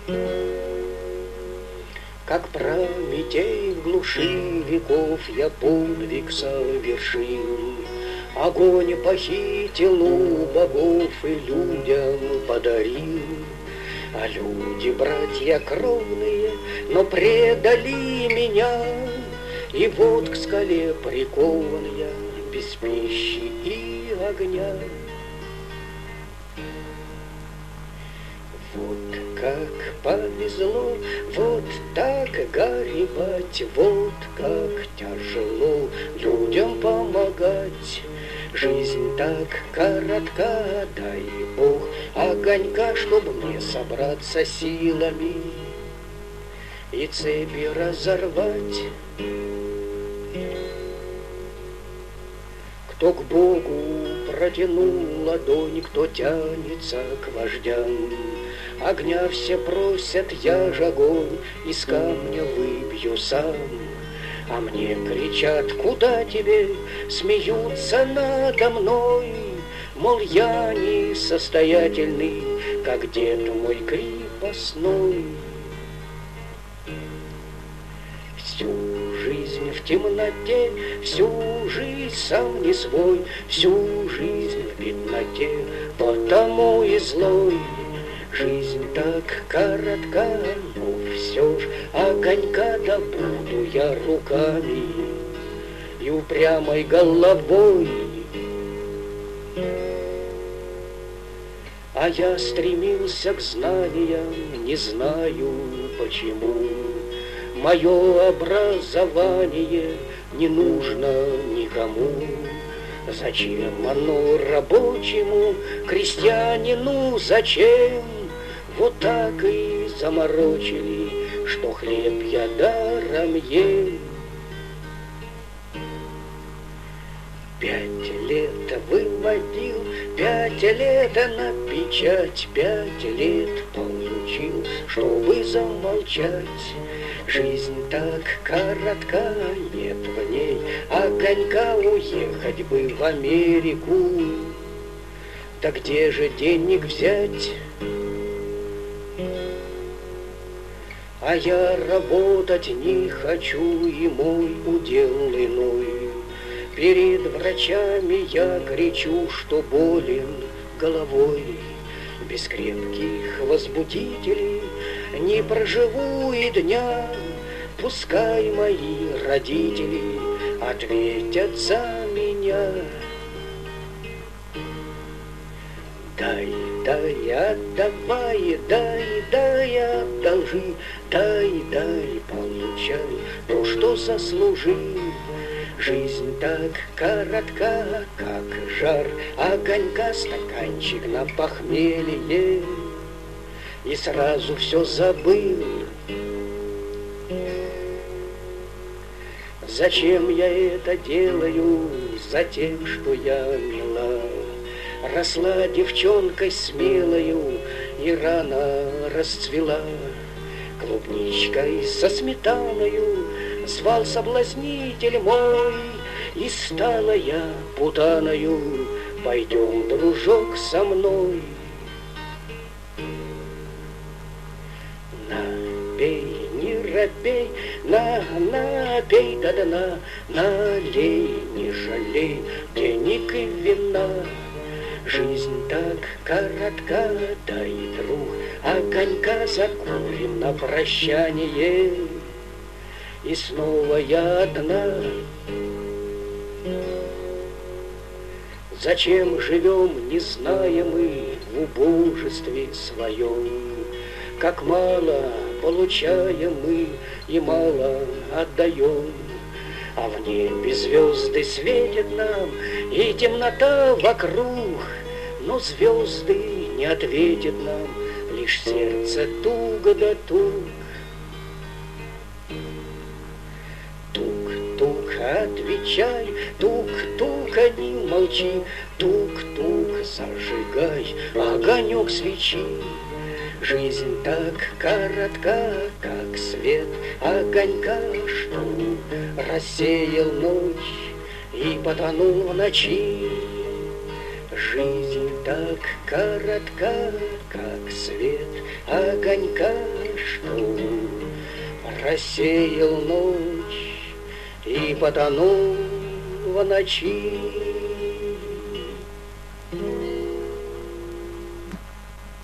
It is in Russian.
Как Прометей в глуши веков я подвиг совершил, огонь похитил у богов и людям подарил. А люди, братья кровные, но предали меня, и вот к скале прикован я без пищи и огня. Вот как повезло, вот так горевать, вот как тяжело людям помогать. Жизнь так коротка, дай Бог огонька, чтоб мне собраться силами и цепи разорвать. Кто к Богу протянул ладонь, кто тянется к вождям, огня все просят, я ж огонь из камня выбью сам. А мне кричат, куда тебе, смеются надо мной, мол, я не состоятельный, как дед мой крепостной. Всю жизнь в темноте, всю жизнь сам не свой, всю жизнь в бедноте, потому и злой. Жизнь так коротка, но все ж огонька добуду я руками и упрямой головой. А я стремился к знаниям, не знаю почему. Мое образование не нужно никому. Зачем оно рабочему, крестьянину зачем? Вот так и заморочили, что хлеб я даром ем. 5 лет выводил, 5 лет на печать, 5 лет получил, чтобы замолчать. Жизнь так коротка, нет в ней огонька, уехать бы в Америку. Да где же денег взять? А я работать не хочу, и мой удел иной. Перед врачами я кричу, что болен головой. Без крепких возбудителей не проживу и дня. Пускай мои родители ответят за меня. Дай, дай, отдавай, дай, дай, одолжи, дай, дай, получай то, что заслужил. Жизнь так коротка, как жар огонька, стаканчик на похмелье, и сразу все забыл. Зачем я это делаю? Затем, что я мила. Росла девчонкой смелою и рано расцвела. Клубничкой со сметаною звал соблазнитель мой, и стала я путаною. Пойдем, дружок, со мной. Напей, не робей, напей до дна, налей, не жалей денег и вина. Жизнь так коротка, дай, друг, огонька закурим на прощание. И снова я одна. Зачем живем, не зная мы в убожестве своем? Как мало получаем мы и мало отдаем. А в небе звезды светят нам, и темнота вокруг. Но звезды не ответят нам, лишь сердце туго да туг. Тук-тук, отвечай, тук-тук, а не молчи, тук-тук, зажигай огонек свечи. Жизнь так коротка, как свет огонька, что рассеял ночь и потонул в ночи. Жизнь так коротка, как свет огонька, что рассеял ночь и потонул в ночи.